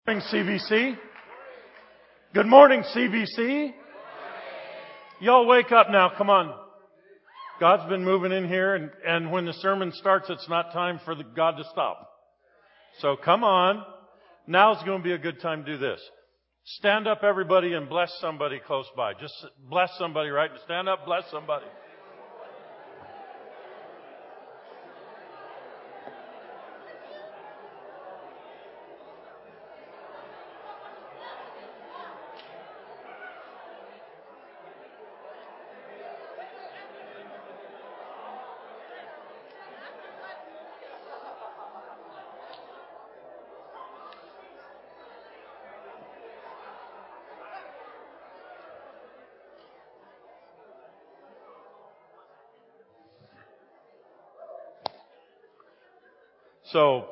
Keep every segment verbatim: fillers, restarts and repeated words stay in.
Good morning, C B C. Good morning, C B C. Y'all wake up now. Come on. God's been moving in here, and, and when the sermon starts, it's not time for the God to stop. So come on. Now's going to be a good time to do this. Stand up, everybody, and bless somebody close by. Just bless somebody, right? Stand up, bless somebody. So,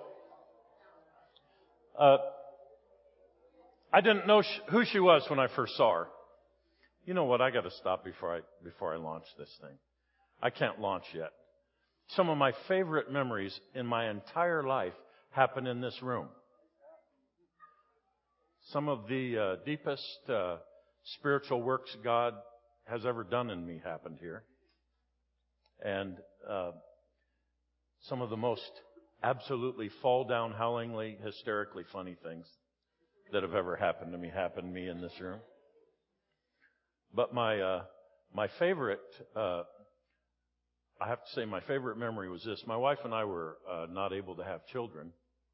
uh, I didn't know sh- who she was when I first saw her. You know what? I got to stop before I before I launch this thing. I can't launch yet. Some of my favorite memories in my entire life happen in this room. Some of the uh, deepest uh, spiritual works God has ever done in me happened here, and uh, some of the most absolutely fall down, howlingly, hysterically funny things that have ever happened to me happened to me in this room. But my uh, my favorite, uh, I have to say, my favorite memory was this. My wife and I were uh, not able to have children,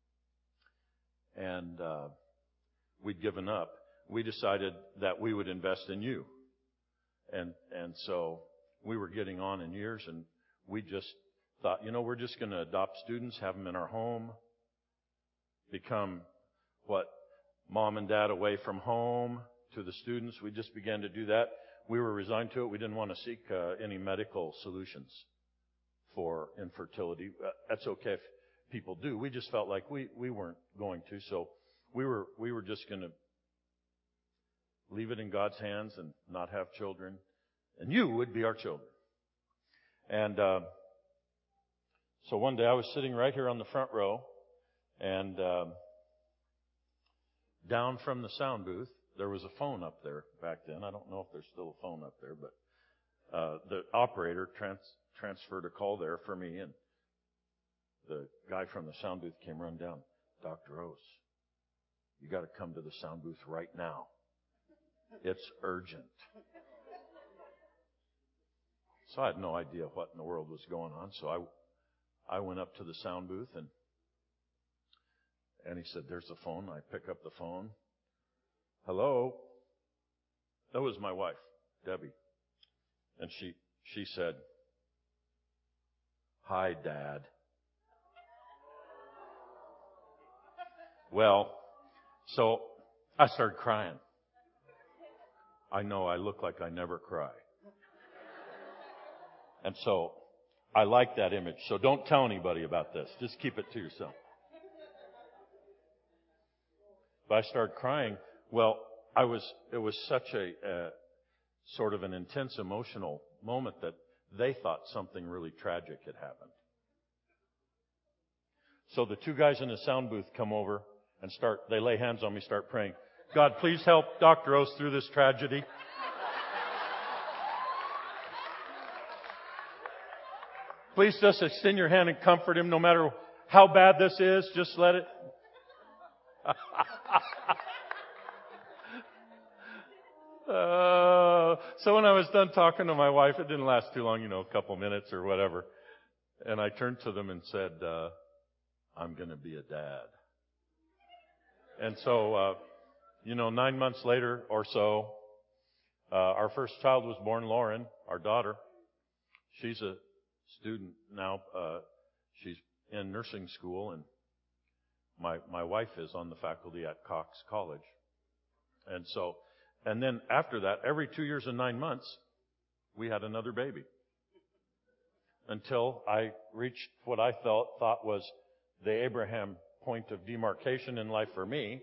and uh, we'd given up. We decided that we would invest in you, and and so we were getting on in years, and we just thought, you know, we're just going to adopt students, have them in our home, become what mom and dad away from home to the students. We just began to do that. We were resigned to it. We didn't want to seek uh, any medical solutions for infertility. Uh, that's okay if people do. We just felt like we, we weren't going to, so we were we were just going to leave it in God's hands and not have children, and you would be our children. And uh, So one day I was sitting right here on the front row, and um, down from the sound booth, there was a phone up there back then. I don't know if there's still a phone up there, but uh, the operator trans- transferred a call there for me, and the guy from the sound booth came running down. Doctor Ose, you got to come to the sound booth right now. It's urgent. So I had no idea what in the world was going on, so I I went up to the sound booth, and and he said, there's the phone. I pick up the phone. Hello? That was my wife, Debbie. And she she said, hi, Dad. Well, so I started crying. I know I look like I never cry. And so I like that image. So don't tell anybody about this. Just keep it to yourself. But I started crying. Well, I was, it was such a, uh, sort of an intense emotional moment that they thought something really tragic had happened. So the two guys in the sound booth come over and start, they lay hands on me, start praying. God, please help Doctor Ose through this tragedy. Please just extend your hand and comfort him no matter how bad this is. Just let it. uh, so when I was done talking to my wife, it didn't last too long, you know, a couple minutes or whatever. And I turned to them and said, uh, I'm going to be a dad. And so, uh, you know, nine months later or so, uh, our first child was born, Lauren, our daughter. She's a student now. Uh, she's in nursing school, and my my wife is on the faculty at Cox College. And so, and then after that, every two years and nine months, we had another baby. Until I reached what I felt thought was the Abraham point of demarcation in life for me.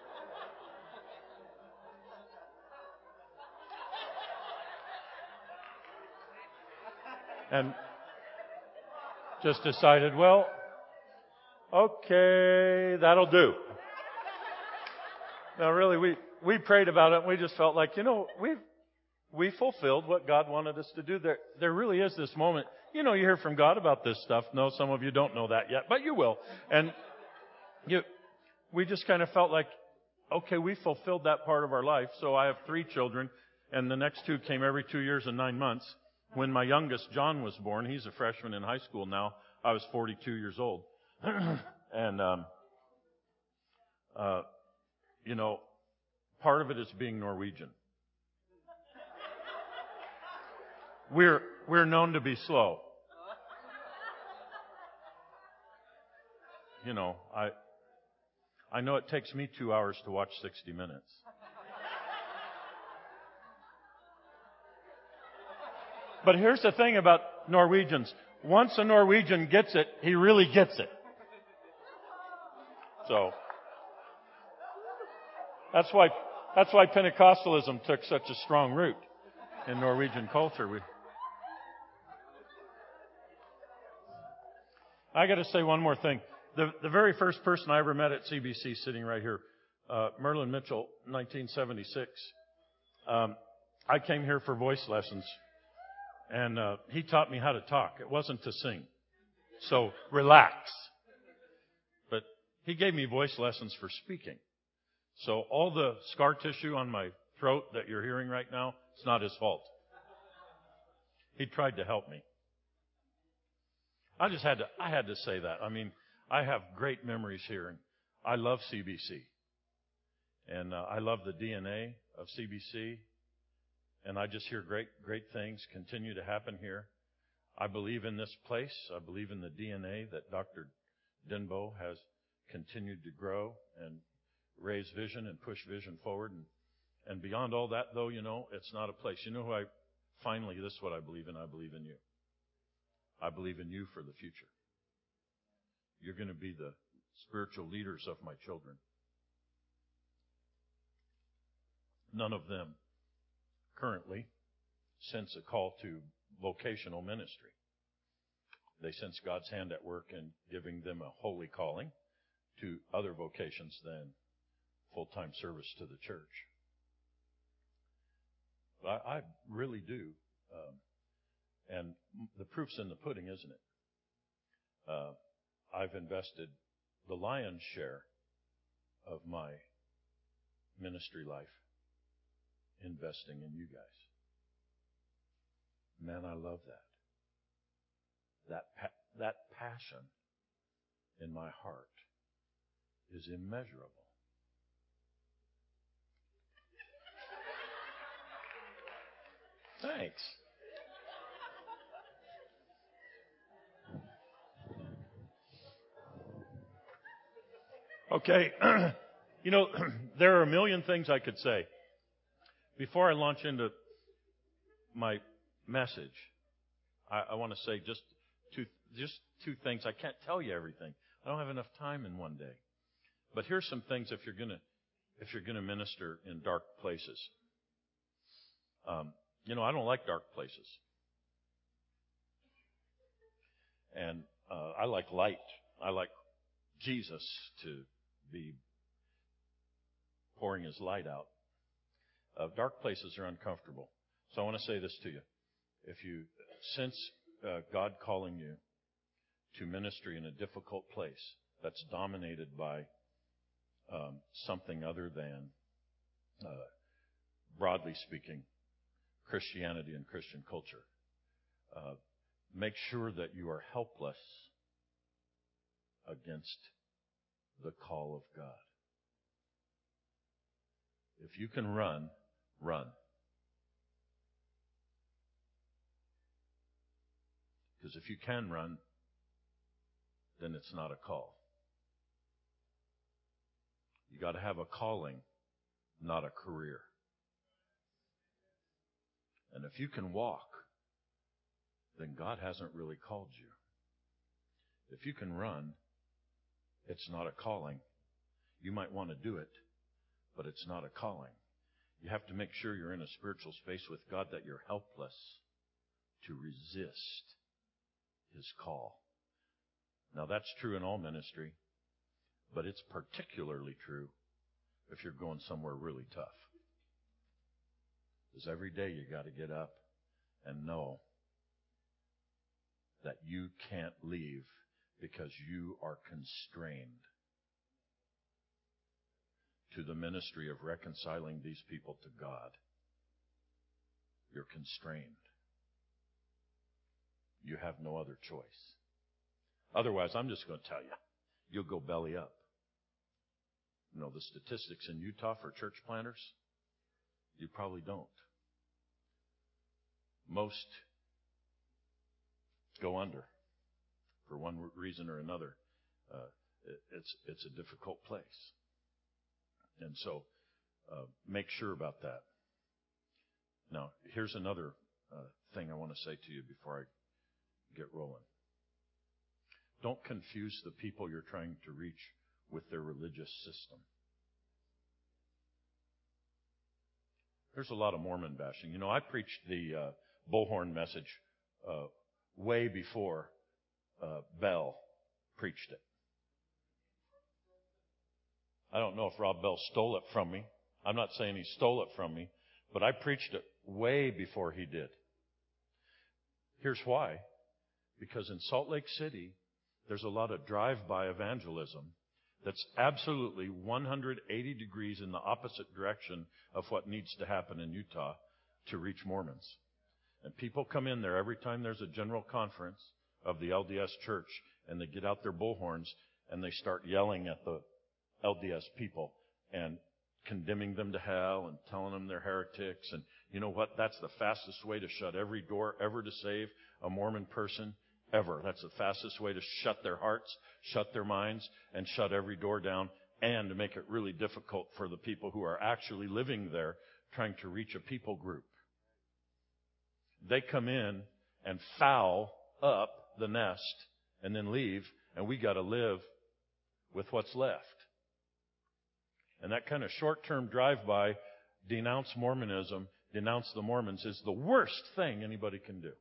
And just decided, well, okay, that'll do. No, really, we, we prayed about it and we just felt like, you know, we've, we fulfilled what God wanted us to do. There, there really is this moment. You know, you hear from God about this stuff. No, some of you don't know that yet, but you will. And you, we just kind of felt like, okay, we fulfilled that part of our life. So I have three children, and the next two came every two years and nine months. When my youngest, John, was born, he's a freshman in high school now. I was forty-two years old. and, um, uh, you know, part of it is being Norwegian. We're, we're known to be slow. You know, I, I know it takes me two hours to watch sixty minutes. But here's the thing about Norwegians. Once a Norwegian gets it, he really gets it. So, that's why, that's why Pentecostalism took such a strong root in Norwegian culture. We, I got to say one more thing. The, the very first person I ever met at C B C, sitting right here, uh, Merlin Mitchell, nineteen seventy-six. Um, I came here for voice lessons, and uh, he taught me how to talk. It wasn't to sing. So relax. But he gave me voice lessons for speaking. So all the scar tissue on my throat that you're hearing right now, it's not his fault. He tried to help me. I just had to, I had to say that. I mean, I have great memories here, and I love C B C. And uh, I love the D N A of C B C. And I just hear great, great things continue to happen here. I believe in this place. I believe in the D N A that Doctor Denbo has continued to grow and raise vision and push vision forward. And, and beyond all that, though, you know, it's not a place. You know who I, finally, this is what I believe in. I believe in you. I believe in you for the future. You're going to be the spiritual leaders of my children. None of them currently sense a call to vocational ministry. They sense God's hand at work in giving them a holy calling to other vocations than full-time service to the church. I, I really do. Um, and the proof's in the pudding, isn't it? Uh, I've invested the lion's share of my ministry life investing in you guys. Man, I love that. That pa- that passion in my heart is immeasurable. Thanks. Okay. You know, there are a million things I could say. Before I launch into my message, I, I want to say just two, just two things. I can't tell you everything. I don't have enough time in one day. But here's some things if you're gonna, if you're gonna minister in dark places. Um, you know, I don't like dark places. And uh, I like light. I like Jesus to be pouring His light out. Uh, dark places are uncomfortable. So I want to say this to you. If you sense uh, God calling you to ministry in a difficult place that's dominated by um, something other than, uh, broadly speaking, Christianity and Christian culture, uh, make sure that you are helpless against the call of God. If you can run, run. Because if you can run, then it's not a call. You got to have a calling, not a career. And if you can walk, then God hasn't really called you. If you can run, it's not a calling. You might want to do it, but it's not a calling. You have to make sure you're in a spiritual space with God that you're helpless to resist His call. Now that's true in all ministry, but it's particularly true if you're going somewhere really tough. Because every day you got to get up and know that you can't leave because you are constrained to the ministry of reconciling these people to God. You're constrained. You have no other choice. Otherwise, I'm just going to tell you, you'll go belly up. You know, the statistics in Utah for church planters, you probably don't. Most go under for one reason or another. Uh, it, it's it's a difficult place. And so uh, make sure about that. Now, here's another uh, thing I want to say to you before I get rolling. Don't confuse the people you're trying to reach with their religious system. There's a lot of Mormon bashing. You know, I preached the uh, bullhorn message uh, way before uh, Bell preached it. I don't know if Rob Bell stole it from me. I'm not saying he stole it from me, but I preached it way before he did. Here's why. Because in Salt Lake City, there's a lot of drive-by evangelism that's absolutely one hundred eighty degrees in the opposite direction of what needs to happen in Utah to reach Mormons. And people come in there every time there's a general conference of the L D S church, and they get out their bullhorns and they start yelling at the L D S people and condemning them to hell and telling them they're heretics. And you know what? That's the fastest way to shut every door ever to save a Mormon person ever. That's the fastest way to shut their hearts, shut their minds, and shut every door down, and to make it really difficult for the people who are actually living there trying to reach a people group. They come in and foul up the nest and then leave, and we got to live with what's left. And that kind of short-term drive-by, denounce Mormonism, denounce the Mormons, is the worst thing anybody can do.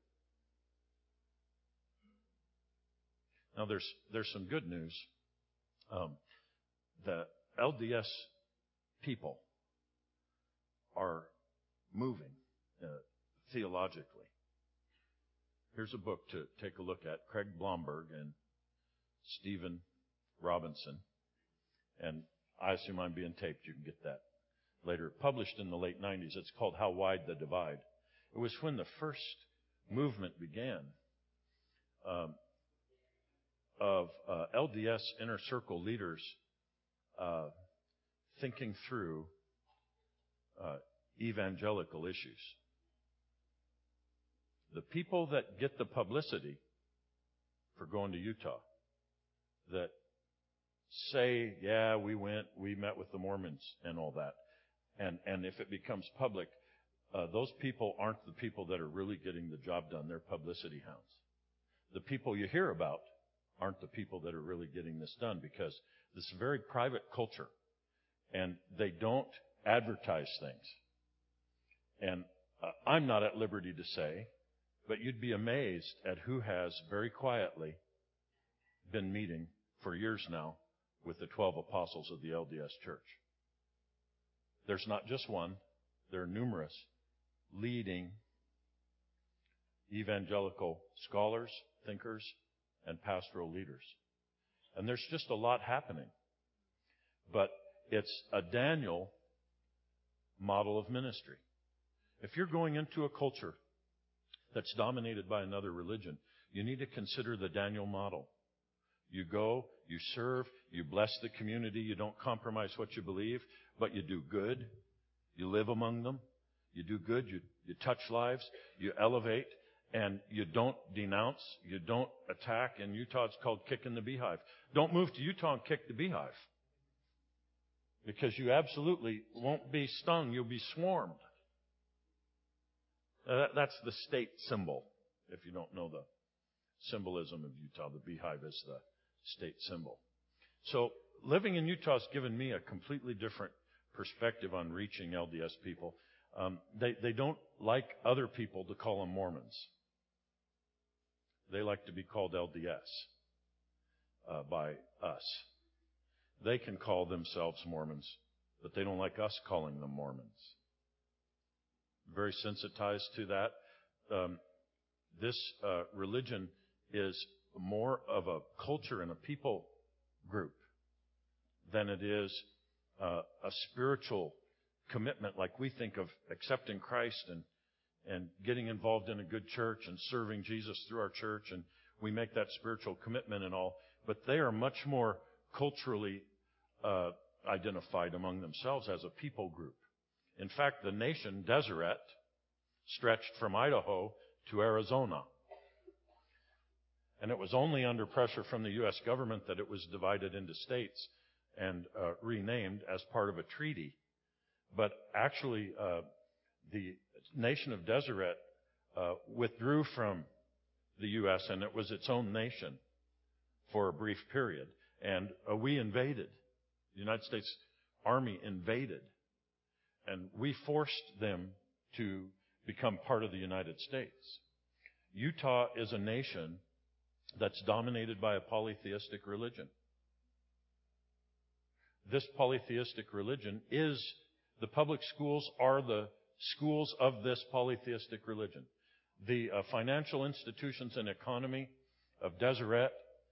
Now, there's there's some good news. Um, the L D S people are moving uh, theologically. Here's a book to take a look at. Craig Blomberg and Stephen Robinson. And I assume I'm being taped. You can get that later. Published in the late nineties. It's called How Wide the Divide. It was when the first movement began. Um, of uh, L D S inner circle leaders uh, thinking through uh, evangelical issues. The people that get the publicity for going to Utah, that say, yeah, we went, we met with the Mormons and all that, and, and if it becomes public, uh, those people aren't the people that are really getting the job done. They're publicity hounds. The people you hear about aren't the people that are really getting this done, because this is a very private culture and they don't advertise things. And uh, I'm not at liberty to say, but you'd be amazed at who has very quietly been meeting for years now with the twelve apostles of the L D S church. There's not just one, there are numerous leading evangelical scholars, thinkers, and pastoral leaders. And there's just a lot happening. But it's a Daniel model of ministry. If you're going into a culture that's dominated by another religion, you need to consider the Daniel model. You go, you serve, you bless the community, you don't compromise what you believe, but you do good. You live among them. You do good, you, you touch lives, you elevate. And you don't denounce, you don't attack. In Utah, it's called kicking the beehive. Don't move to Utah and kick the beehive, because you absolutely won't be stung. You'll be swarmed. Uh, that, that's the state symbol. If you don't know the symbolism of Utah, the beehive is the state symbol. So living in Utah has given me a completely different perspective on reaching L D S people. Um, they, they don't like other people to call them Mormons. They like to be called L D S uh, by us. They can call themselves Mormons but they don't like us calling them Mormons. Very sensitized to that. Um, this uh, religion is more of a culture and a people group than it is uh, a spiritual commitment like we think of accepting Christ and and getting involved in a good church and serving Jesus through our church, and we make that spiritual commitment and all. But they are much more culturally uh, identified among themselves as a people group. In fact, the nation, Deseret, stretched from Idaho to Arizona. And it was only under pressure from the U S government that it was divided into states and uh, renamed as part of a treaty. But actually, uh, the nation of Deseret uh, withdrew from the U S, and it was its own nation for a brief period. And uh, we invaded. The United States Army invaded. And we forced them to become part of the United States. Utah is a nation that's dominated by a polytheistic religion. This polytheistic religion is, the public schools are the schools of this polytheistic religion. The uh, financial institutions and economy of Deseret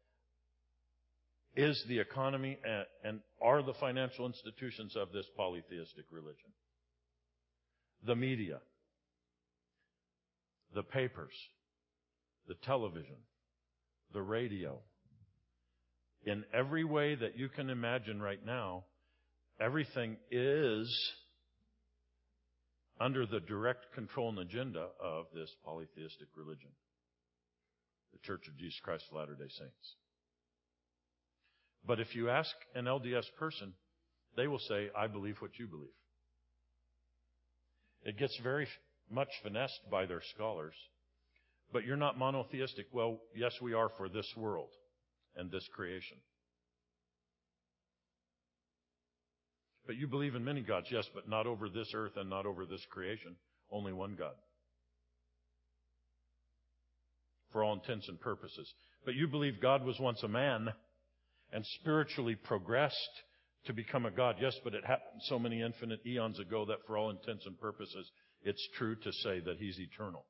is the economy and, and are the financial institutions of this polytheistic religion. The media, the papers, the television, the radio. In every way that you can imagine right now, everything is under the direct control and agenda of this polytheistic religion, the Church of Jesus Christ of Latter-day Saints. But if you ask an L D S person, they will say, I believe what you believe. It gets very much finessed by their scholars. But you're not monotheistic. Well, yes, we are for this world and this creation. But you believe in many gods, yes, but not over this earth and not over this creation. Only one God. For all intents and purposes. But you believe God was once a man and spiritually progressed to become a God. Yes, but it happened so many infinite eons ago that for all intents and purposes, it's true to say that He's eternal.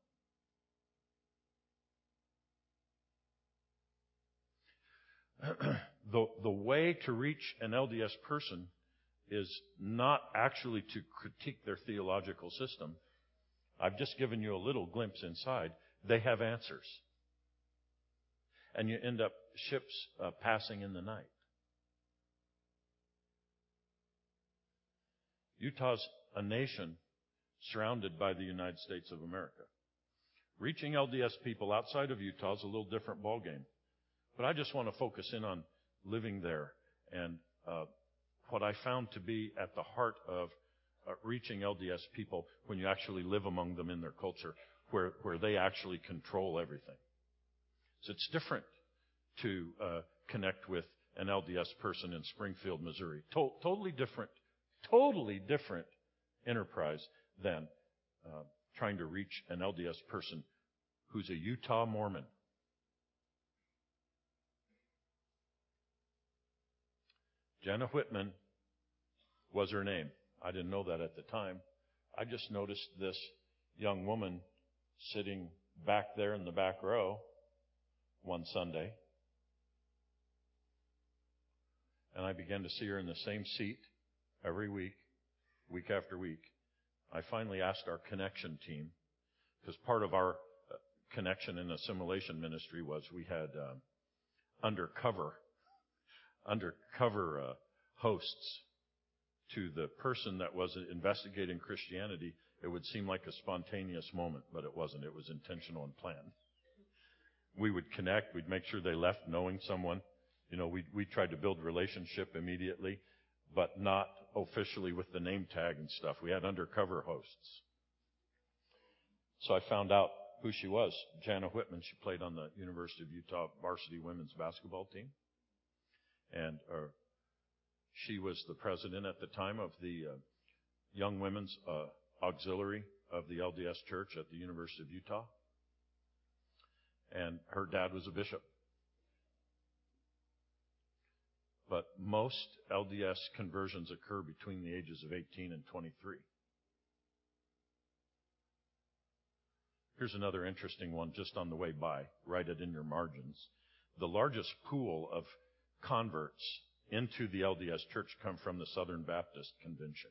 the, the way to reach an L D S person is not actually to critique their theological system. I've just given you a little glimpse inside. They have answers. And you end up ships uh, passing in the night. Utah's a nation surrounded by the United States of America. Reaching L D S people outside of Utah is a little different ballgame. But I just want to focus in on living there and uh, what I found to be at the heart of uh, reaching L D S people when you actually live among them in their culture, where, where they actually control everything. So it's different to uh, connect with an L D S person in Springfield, Missouri. To- totally different, totally different enterprise than uh, trying to reach an L D S person who's a Utah Mormon. Jana Whitman was her name. I didn't know that at the time. I just noticed this young woman sitting back there in the back row one Sunday. And I began to see her in the same seat every week, week after week. I finally asked our connection team, because part of our connection and assimilation ministry was we had um, undercover undercover uh, hosts to the person that was investigating Christianity. It would seem like a spontaneous moment, but it wasn't. It was intentional and planned. We would connect. We'd make sure they left knowing someone. You know, we we tried to build relationship immediately, but not officially with the name tag and stuff. We had undercover hosts. So I found out who she was. Jana Whitman. She played on the University of Utah varsity women's basketball team. And uh, she was the president at the time of the uh, Young Women's uh, Auxiliary of the L D S Church at the University of Utah. And her dad was a bishop. but most L D S conversions occur between the ages of eighteen and twenty-three. Here's another interesting one just on the way by. Write it in your margins. The largest pool of converts into the L D S church come from the Southern Baptist Convention.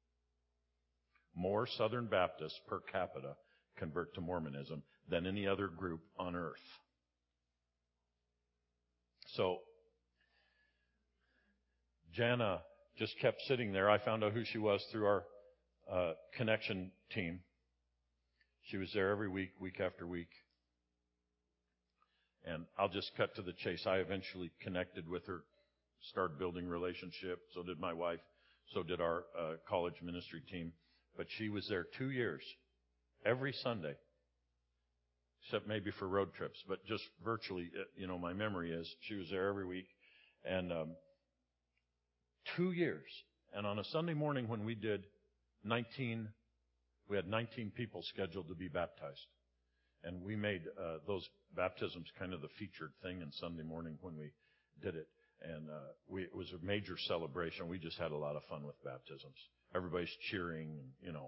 More Southern Baptists per capita convert to Mormonism than any other group on earth. So, Jana just kept sitting there. I found out who she was through our uh, connection team. She was there every week, week after week. And I'll just cut to the chase. I eventually connected with her, started building relationship. So did my wife. So did our uh, college ministry team. But she was there two years, every Sunday, except maybe for road trips. But just virtually, you know, my memory is she was there every week. And um, two years. And on a Sunday morning when we did nineteen, we had nineteen people scheduled to be baptized. And we made uh, those baptisms kind of the featured thing in Sunday morning when we did it. And uh, we, it was a major celebration. We just had a lot of fun with baptisms. Everybody's cheering, you know,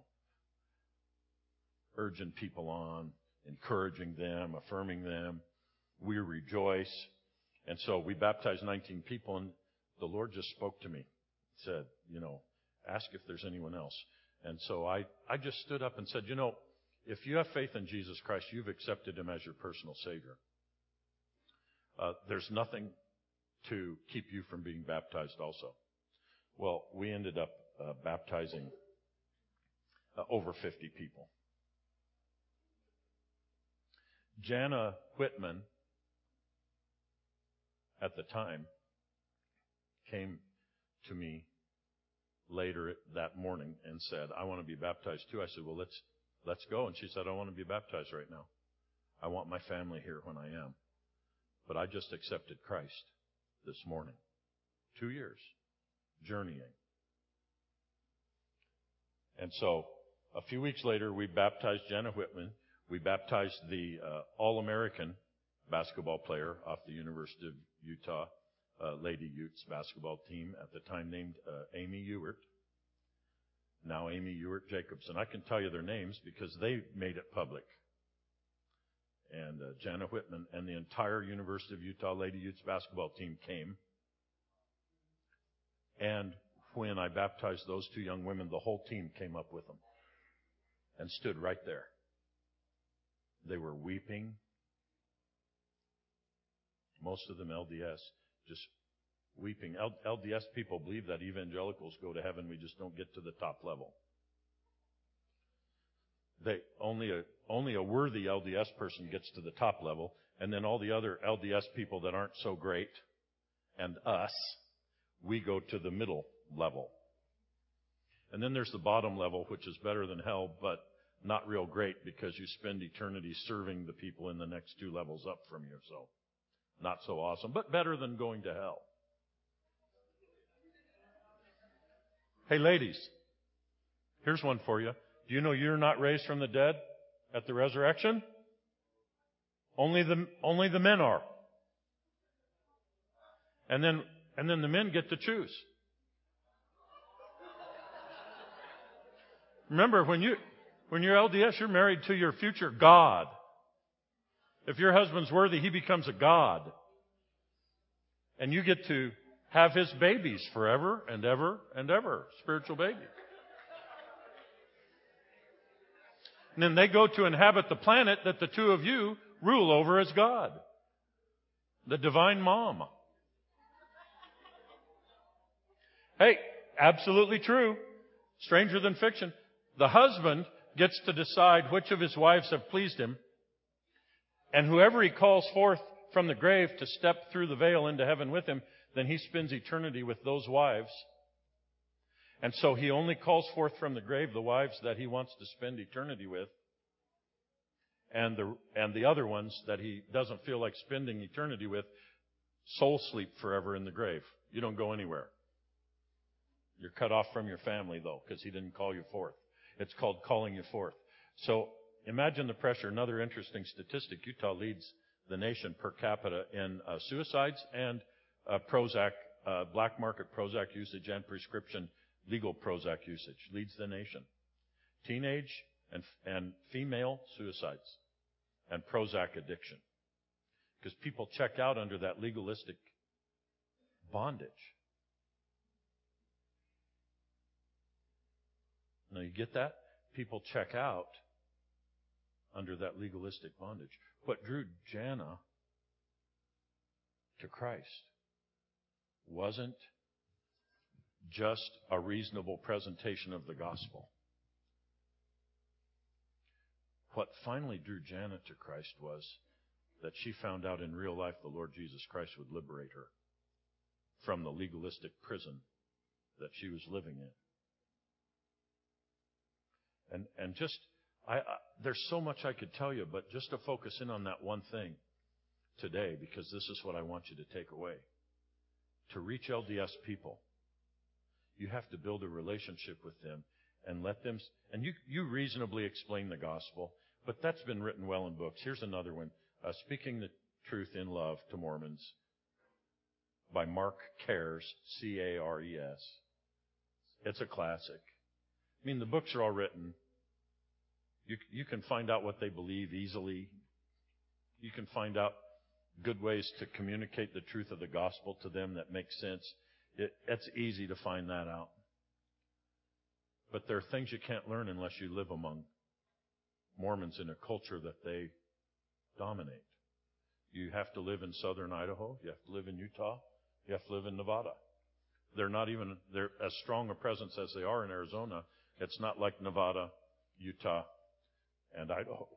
urging people on, encouraging them, affirming them. We rejoice. And so we baptized nineteen people, and the Lord just spoke to me. Said, you know, ask if there's anyone else. And so I, I just stood up and said, you know, if you have faith in Jesus Christ, you've accepted Him as your personal Savior. Uh, there's nothing to keep you from being baptized also. Well, we ended up uh, baptizing uh, over fifty people. Jana Whitman, at the time, came to me later that morning and said, I want to be baptized too. I said, well, let's let's go. And she said, I want to be baptized right now. I want my family here when I am. But I just accepted Christ this morning. Two years journeying. And so a few weeks later, we baptized Jana Whitman. We baptized the uh, All-American basketball player off the University of Utah uh, Lady Utes basketball team, at the time named uh, Amy Ewert. Now Amy Ewert Jacobson. I can tell you their names because they made it public. And uh, Jana Whitman and the entire University of Utah Lady Utes basketball team came. And when I baptized those two young women, the whole team came up with them and stood right there. They were weeping. Most of them L D S, just weeping. L D S people believe that evangelicals go to heaven, we just don't get to the top level. They only a only a worthy L D S person gets to the top level, and then all the other L D S people that aren't so great, and us, we go to the middle level. And then there's the bottom level, which is better than hell, but not real great because you spend eternity serving the people in the next two levels up from you. So, not so awesome, but better than going to hell. Hey, ladies, here's one for you. Do you know you're not raised from the dead at the resurrection? Only the, only the men are. And then, and then the men get to choose. Remember, when you, when you're L D S, you're married to your future God. If your husband's worthy, he becomes a God. And you get to have his babies forever and ever and ever. Spiritual babies. And then they go to inhabit the planet that the two of you rule over as God. The divine mom. Hey, absolutely true. Stranger than fiction. The husband gets to decide which of his wives have pleased him. And whoever he calls forth from the grave to step through the veil into heaven with him, then he spends eternity with those wives. And so he only calls forth from the grave the wives that he wants to spend eternity with. And the, and the other ones that he doesn't feel like spending eternity with, soul sleep forever in the grave. You don't go anywhere. You're cut off from your family, though, because he didn't call you forth. It's called calling you forth. So imagine the pressure. Another interesting statistic, Utah leads the nation per capita in uh, suicides and uh, Prozac uh, black market Prozac usage and prescription legal Prozac usage. Leads the nation. Teenage and, and female suicides and Prozac addiction. Because people check out under that legalistic bondage. Now you get that? People check out under that legalistic bondage. What drew Jana to Christ wasn't just a reasonable presentation of the gospel. What finally drew Jana to Christ was that she found out in real life the Lord Jesus Christ would liberate her from the legalistic prison that she was living in. And and just, I, I there's so much I could tell you, but just to focus in on that one thing today, because this is what I want you to take away. To reach L D S people, you have to build a relationship with them and let them, and you, you reasonably explain the gospel, but that's been written well in books. Here's another one, uh, Speaking the Truth in Love to Mormons by Mark Cares, C A R E S. It's a classic. I mean, the books are all written. You, you can find out what they believe easily. You can find out good ways to communicate the truth of the gospel to them that make sense. It, it's easy to find that out. But there are things you can't learn unless you live among Mormons in a culture that they dominate. You have to live in southern Idaho. You have to live in Utah. You have to live in Nevada. They're not even, they're as strong a presence as they are in Arizona. It's not like Nevada, Utah, and Idaho.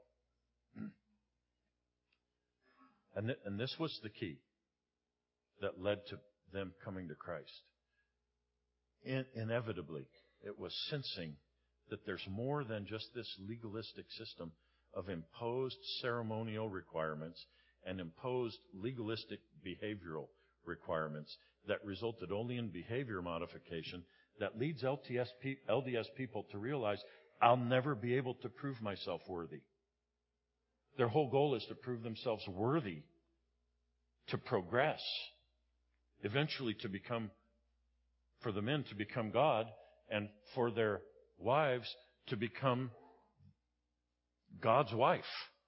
And, th- and this was the key that led to them coming to Christ. In- inevitably, it was sensing that there's more than just this legalistic system of imposed ceremonial requirements and imposed legalistic behavioral requirements that resulted only in behavior modification that leads L T S pe- L D S people to realize, I'll never be able to prove myself worthy. Their whole goal is to prove themselves worthy, to progress, eventually to become, for the men to become God, and for their wives to become God's wife.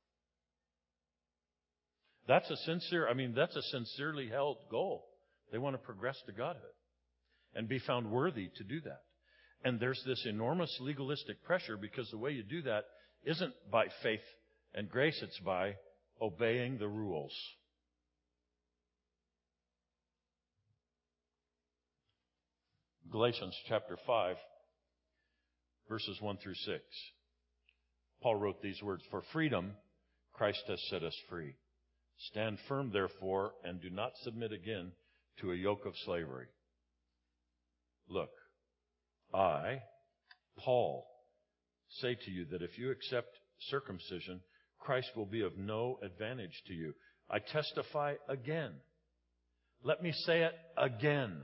That's a sincere, I mean, that's a sincerely held goal. They want to progress to Godhood and be found worthy to do that. And there's this enormous legalistic pressure because the way you do that isn't by faith and grace, it's by obeying the rules. Galatians chapter five, verses one through six. Paul wrote these words, "For freedom Christ has set us free. Stand firm, therefore, and do not submit again to a yoke of slavery. Look, I, Paul, say to you that if you accept circumcision, Christ will be of no advantage to you. I testify again." Let me say it again.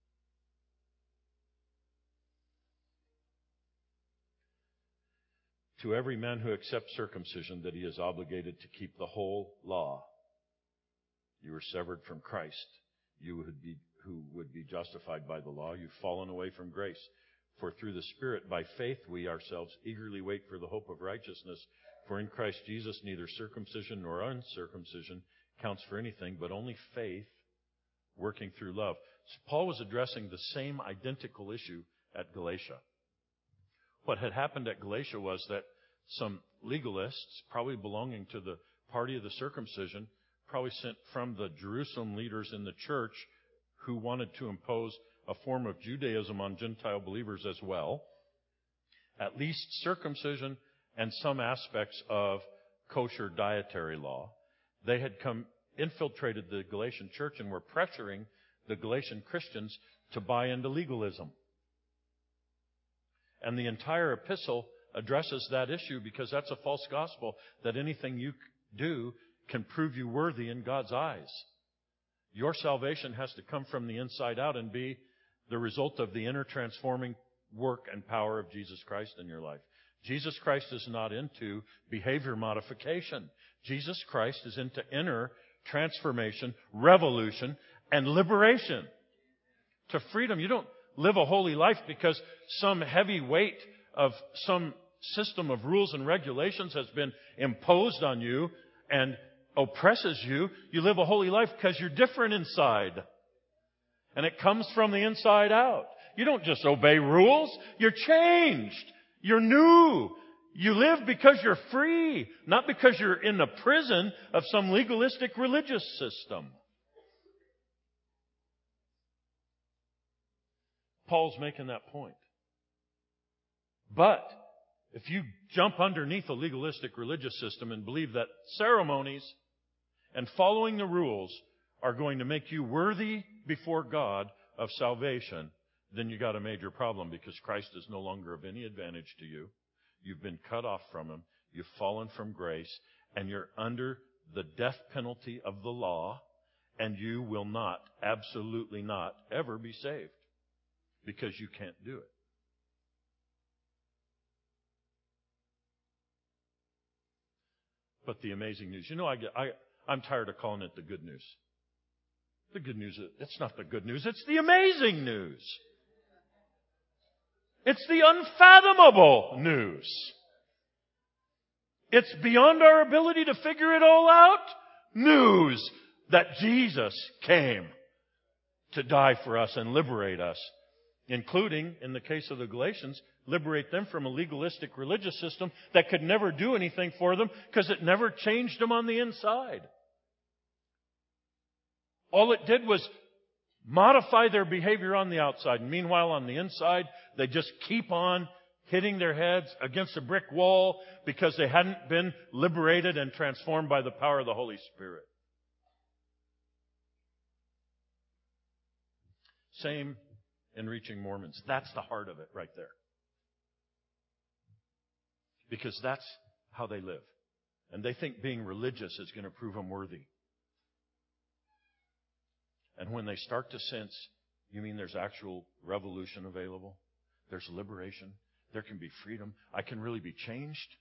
"To every man who accepts circumcision, that he is obligated to keep the whole law. You were severed from Christ. You would be, who would be justified by the law. You've fallen away from grace. For through the Spirit, by faith, we ourselves eagerly wait for the hope of righteousness. For in Christ Jesus, neither circumcision nor uncircumcision counts for anything, but only faith working through love." So Paul was addressing the same identical issue at Galatia. What had happened at Galatia was that some legalists, probably belonging to the party of the circumcision, probably sent from the Jerusalem leaders in the church who wanted to impose a form of Judaism on Gentile believers as well, at least circumcision and some aspects of kosher dietary law. They had come, infiltrated the Galatian church and were pressuring the Galatian Christians to buy into legalism. And the entire epistle addresses that issue because that's a false gospel, that anything you do can prove you worthy in God's eyes. Your salvation has to come from the inside out and be the result of the inner transforming work and power of Jesus Christ in your life. Jesus Christ is not into behavior modification. Jesus Christ is into inner transformation, revolution, and liberation. to freedom. You don't live a holy life because some heavy weight of some system of rules and regulations has been imposed on you and oppresses you. You live a holy life because you're different inside. And it comes from the inside out. You don't just obey rules. You're changed. You're new. You live because you're free, not because you're in the prison of some legalistic religious system. Paul's making that point. But if you jump underneath a legalistic religious system and believe that ceremonies and following the rules are going to make you worthy before God of salvation, then you got a major problem, because Christ is no longer of any advantage to you. You've been cut off from Him. You've fallen from grace, and you're under the death penalty of the law, and you will not, absolutely not, ever be saved, because you can't do it. But the amazing news, you know, I get, I, I'm tired of calling it the good news. The good news, it's not the good news, it's the amazing news. It's the unfathomable news. It's beyond our ability to figure it all out news that Jesus came to die for us and liberate us, including, in the case of the Galatians, liberate them from a legalistic religious system that could never do anything for them because it never changed them on the inside. All it did was modify their behavior on the outside. And meanwhile, on the inside, they just keep on hitting their heads against a brick wall because they hadn't been liberated and transformed by the power of the Holy Spirit. Same in reaching Mormons. That's the heart of it right there. Because that's how they live. And they think being religious is going to prove them worthy. And when they start to sense, you mean there's actual revolution available? There's liberation. There can be freedom. I can really be changed.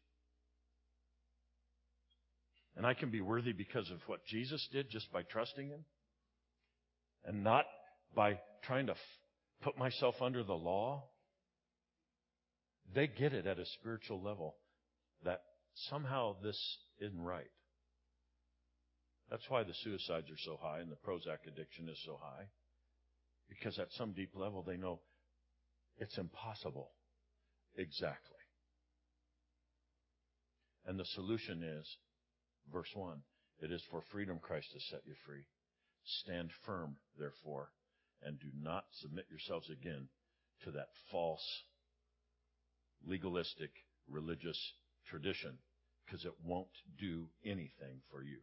And I can be worthy because of what Jesus did just by trusting Him. And not by trying to f- put myself under the law. They get it at a spiritual level that somehow this isn't right. That's why the suicides are so high and the Prozac addiction is so high. Because at some deep level they know it's impossible. Exactly. And the solution is, verse one, it is for freedom Christ has set you free. Stand firm, therefore, and do not submit yourselves again to that false, legalistic, religious tradition, because it won't do anything for you.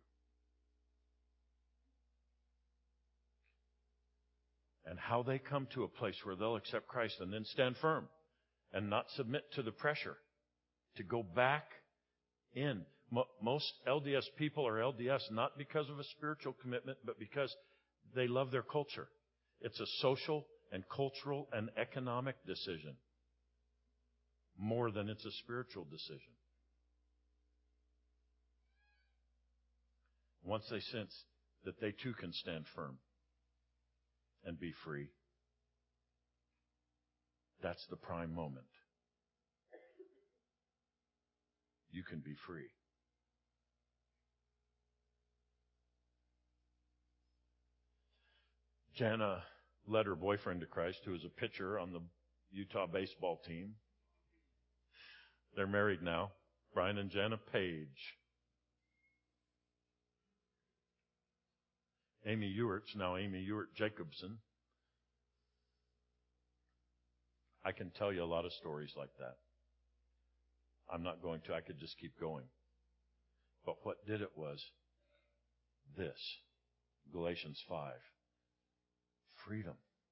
And how they come to a place where they'll accept Christ and then stand firm and not submit to the pressure to go back in. Most L D S people are L D S not because of a spiritual commitment, but because they love their culture. It's a social and cultural and economic decision more than it's a spiritual decision. Once they sense that they too can stand firm and be free, that's the prime moment. You can be free. Jana led her boyfriend to Christ, who is a pitcher on the Utah baseball team. They're married now, Brian and Jana Page. Amy Ewert's now Amy Ewert Jacobson. I can tell you a lot of stories like that. I'm not going to. I could just keep going. But what did it was this. Galatians five. Freedom.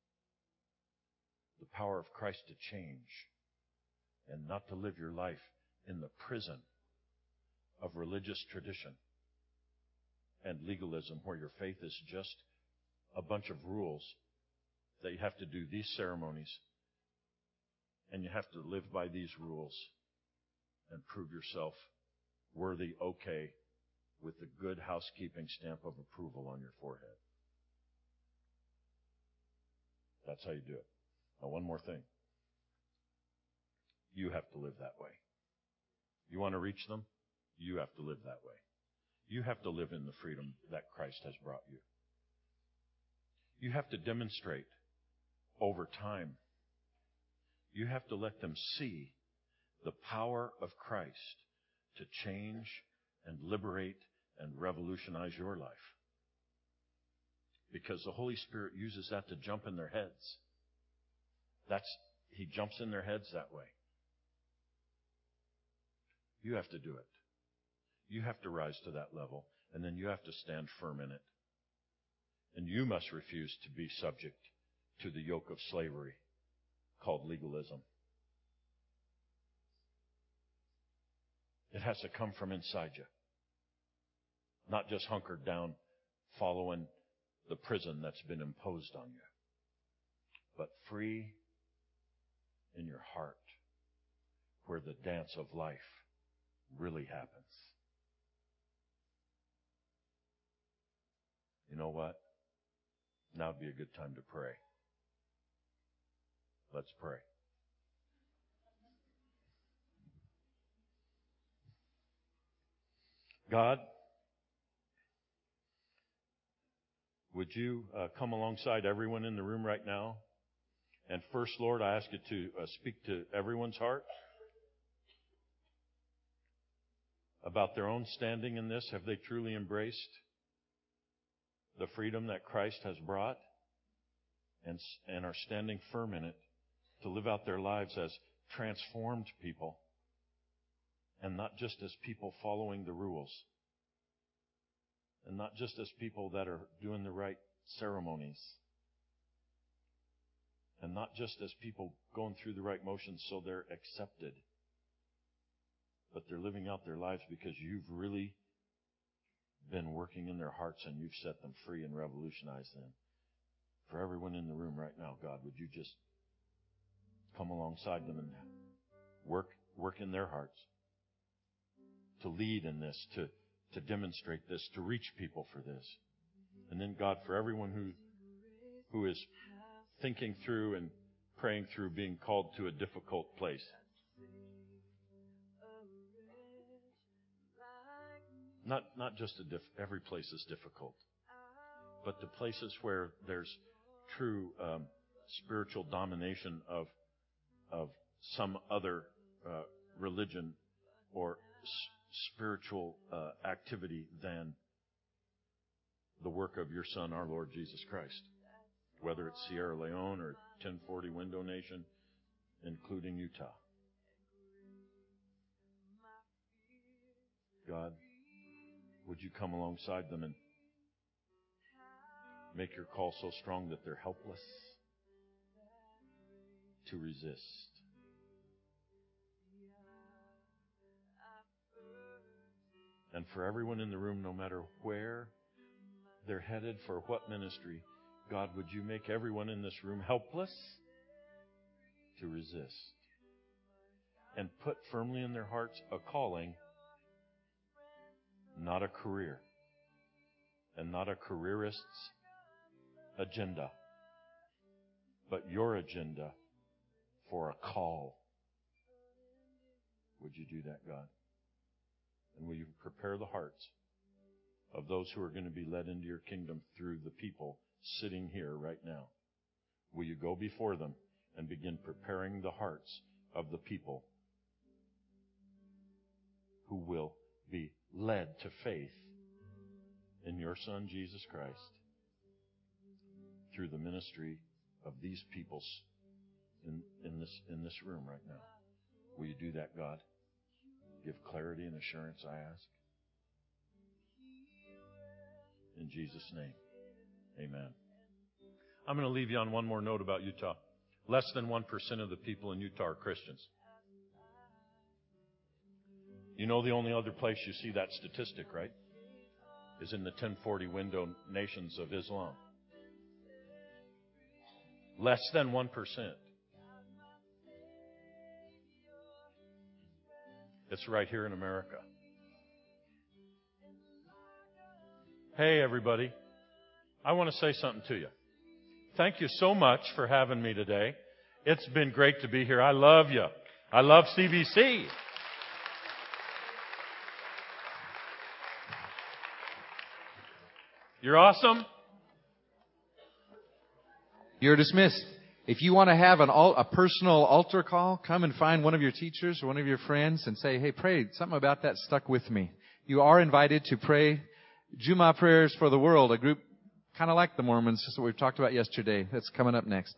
The power of Christ to change and not to live your life in the prison of religious tradition and legalism, where your faith is just a bunch of rules that you have to do these ceremonies and you have to live by these rules and prove yourself worthy, okay, with the good housekeeping stamp of approval on your forehead. That's how you do it. Now, one more thing. You have to live that way. You want to reach them? You have to live that way. You have to live in the freedom that Christ has brought you. You have to demonstrate over time. You have to let them see the power of Christ to change and liberate and revolutionize your life. Because the Holy Spirit uses that to jump in their heads. That's, He jumps in their heads that way. You have to do it. You have to rise to that level, and then you have to stand firm in it. And you must refuse to be subject to the yoke of slavery called legalism. It has to come from inside you. Not just hunkered down following the prison that's been imposed on you, but free in your heart where the dance of life really happens. You know what? Now would be a good time to pray. Let's pray. God, would you uh, come alongside everyone in the room right now? And first, Lord, I ask you to uh, speak to everyone's heart about their own standing in this. Have they truly embraced the freedom that Christ has brought and, and are standing firm in it to live out their lives as transformed people and not just as people following the rules and not just as people that are doing the right ceremonies and not just as people going through the right motions so they're accepted, but they're living out their lives because you've really been working in their hearts and you've set them free and revolutionized them. For everyone in the room right now, God, would you just come alongside them and work work in their hearts to lead in this, to, to demonstrate this, to reach people for this. And then, God, for everyone who who is thinking through and praying through being called to a difficult place, Not not just a diff, every place is difficult, but the places where there's true um, spiritual domination of of some other uh, religion or s- spiritual uh, activity than the work of your Son, our Lord Jesus Christ. Whether it's Sierra Leone or ten forty Window Nation, including Utah. God, would you come alongside them and make your call so strong that they're helpless to resist? And for everyone in the room, no matter where they're headed for what ministry, God, would you make everyone in this room helpless to resist and put firmly in their hearts a calling, not a career, and not a careerist's agenda, but your agenda for a call. Would you do that, God? And will you prepare the hearts of those who are going to be led into your kingdom through the people sitting here right now? Will you go before them and begin preparing the hearts of the people who will be led to faith in your Son, Jesus Christ, through the ministry of these people in, in this in this room right now? Will you do that, God? Give clarity and assurance, I ask. In Jesus' name, amen. I'm going to leave you on one more note about Utah. Less than one percent of the people in Utah are Christians. You know the only other place you see that statistic, right? Is in the ten forty Window Nations of Islam. Less than one percent. It's right here in America. Hey, everybody. I want to say something to you. thank you so much for having me today. It's been great to be here. I love you. I love C B C. You're awesome. You're dismissed. If you want to have an al- a personal altar call, come and find one of your teachers or one of your friends and say, hey, pray. Something about that stuck with me. You are invited to pray Juma prayers for the world, a group kind of like the Mormons. That's what we've talked about yesterday. That's coming up next.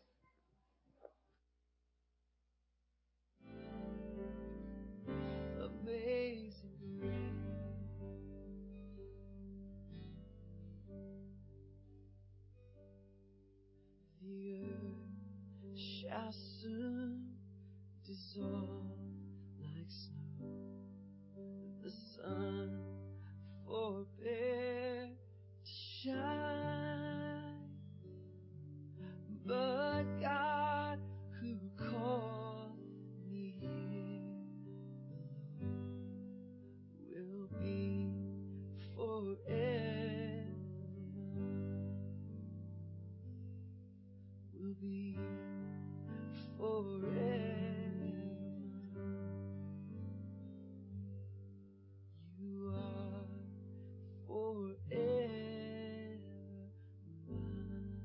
Shall soon dissolve like snow. The sun forbear to shine, but God who called me here will be forever. Will be forever. You are forever mine.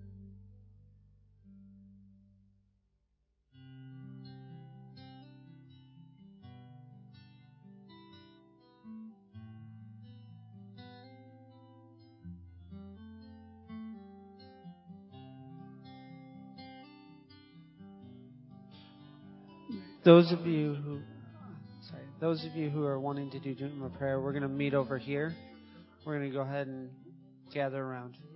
Those of you who, sorry, those of you who are wanting to do Juma prayer, we're going to meet over here. We're going to go ahead and gather around.